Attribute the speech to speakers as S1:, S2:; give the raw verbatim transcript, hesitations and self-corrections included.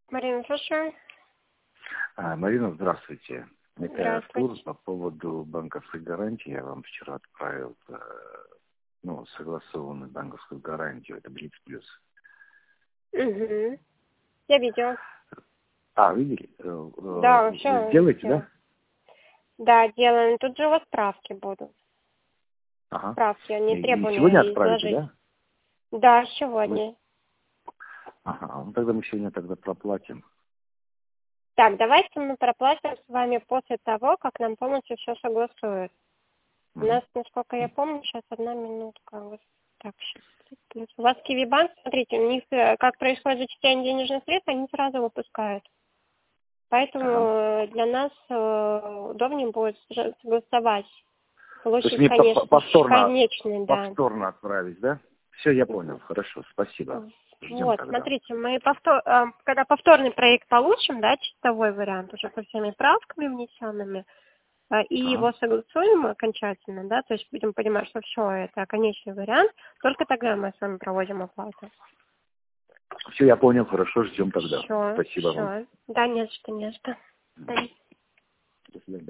S1: Марина, слушаю.
S2: А, Марина, здравствуйте. Это
S1: Здравствуйте.
S2: Артур по поводу банковской гарантии. Я вам вчера отправил э, ну, согласованную банковскую гарантию. Это Блиц Плюс.
S1: Угу. Я видела.
S2: А, видели? Э,
S1: Да,
S2: э,
S1: все.
S2: Вы сделаете, да?
S1: Да, делаем. Тут же у вас справки будут.
S2: Ага.
S1: Справки,
S2: И,
S1: они
S2: и
S1: требования
S2: сегодня отправите,
S1: изложить.
S2: да?
S1: Да,
S2: Вы-
S1: сегодня.
S2: Ага, ну тогда мы сегодня тогда проплатим.
S1: Так, давайте мы проплатим с вами после того, как нам полностью все согласуют. У
S2: Мгм.
S1: нас, насколько я помню, сейчас одна минутка. Вот так, сейчас. У вас Киви-банк, смотрите, у них э, как происходит зачисление денежных средств, они сразу выпускают. Поэтому
S2: Ага.
S1: э, для нас э, удобнее будет с- согласовать,
S2: То есть
S1: получить,
S2: мне по- по-
S1: конечно,
S2: повторно,
S1: конечный, да.
S2: повторно отправить, да? Все, я понял.
S1: Мгм.
S2: Хорошо, спасибо. Ждем
S1: Вот,
S2: тогда.
S1: смотрите, мы повтор, э, когда повторный проект получим, да, чистовой вариант уже со всеми правками внесенными, э, и
S2: Ага.
S1: его согласуем окончательно, да, то есть будем понимать, что все это конечный вариант, только тогда мы с вами проводим оплату.
S2: Все, я понял. Хорошо, ждем тогда.
S1: Все,
S2: Спасибо вам.
S1: все. Да, не за что, не за что. Да.
S2: До свидания.